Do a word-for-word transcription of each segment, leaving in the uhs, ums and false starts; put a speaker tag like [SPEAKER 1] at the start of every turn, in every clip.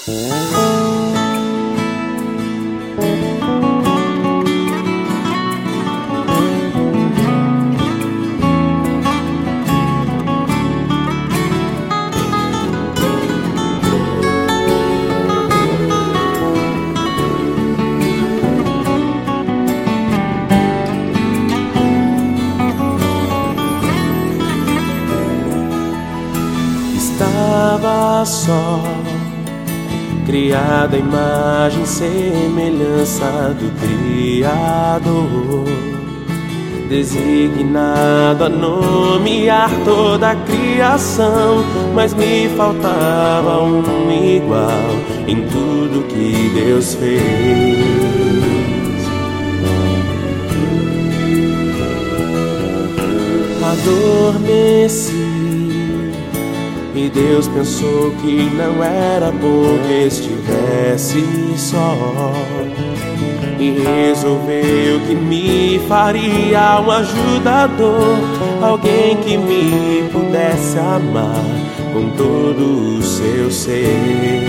[SPEAKER 1] Estava só, criada a imagem e semelhança do Criador, designado a nomear toda a criação, mas me faltava um igual em tudo que Deus fez. Adormeci e Deus pensou que não era bom que estivesse só, e resolveu que me faria um ajudador, alguém que me pudesse amar com todo o seu ser.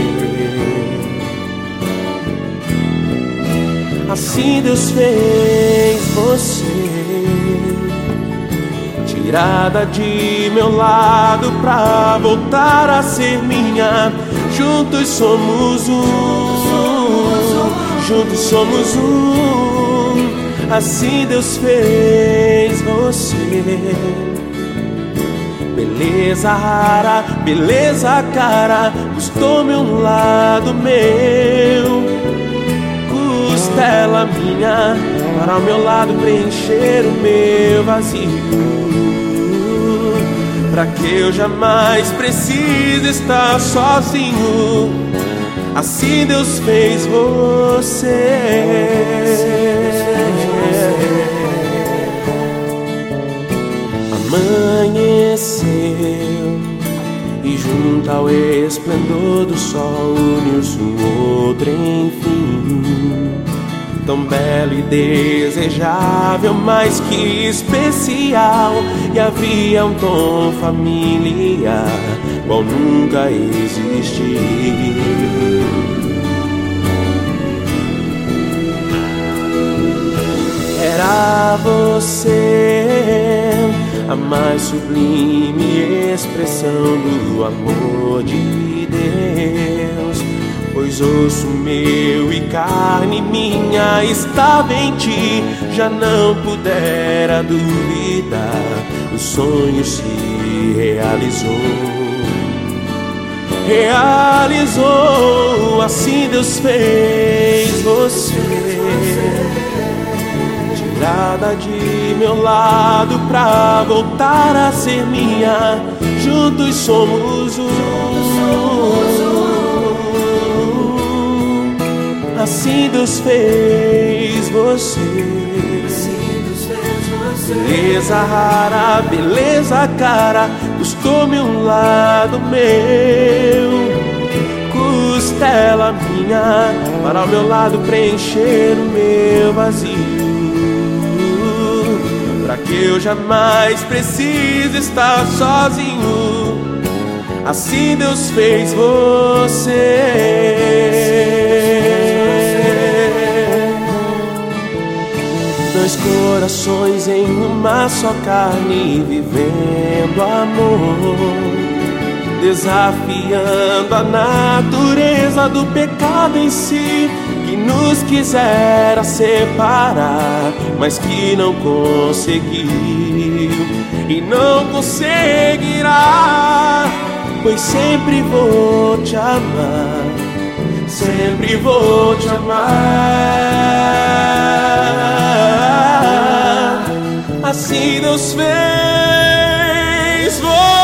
[SPEAKER 1] Assim Deus fez você, tirada de meu lado pra voltar a ser minha. Juntos somos um, juntos somos um. Assim Deus fez você, beleza rara, beleza cara, custou-me um lado meu, costela minha, para ao meu lado preencher o meu vazio, pra que eu jamais precise estar sozinho. Assim Deus fez você. Amanheceu e junto ao esplendor do sol uniu-se um outro enfim, tão belo e desejável, mais que especial. E havia um tom familiar, qual nunca existiu. Era você a mais sublime expressão do amor de Deus, pois osso meu e carne minha estava em ti. Já não pudera duvidar, o sonho se realizou. Realizou, assim Deus fez você, tirada de meu lado pra voltar a ser minha. Juntos somos um, assim Deus fez você, beleza rara, beleza cara, custou-me um lado meu, costela minha, para ao meu lado preencher o meu vazio, pra que eu jamais precise estar sozinho. Assim Deus fez você. Dois corações em uma só carne, vivendo amor, desafiando a natureza do pecado em si, que nos quisera separar, mas que não conseguiu e não conseguirá. Pois sempre vou te amar, sempre vou te amar. Assim Deus fez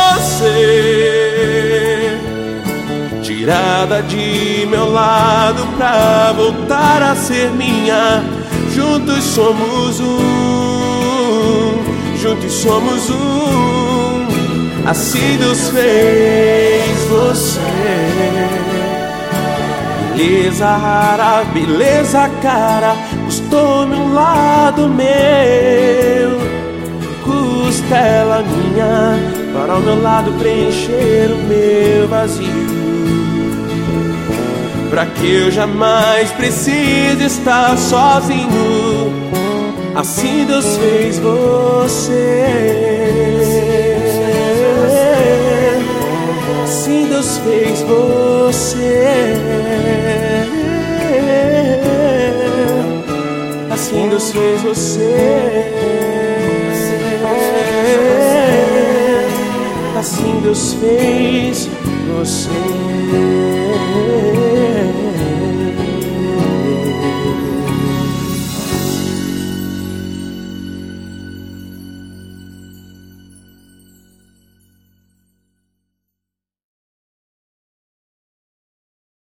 [SPEAKER 1] você, tirada de meu lado pra voltar a ser minha. Juntos somos um, juntos somos um. Assim Deus fez você, beleza rara, beleza cara, custou-me um lado meu, costela minha, para ao meu lado preencher o meu vazio, pra que eu jamais precise estar sozinho. Assim Deus fez você. Assim Deus fez você. Assim Deus fez você. Assim Deus fez você.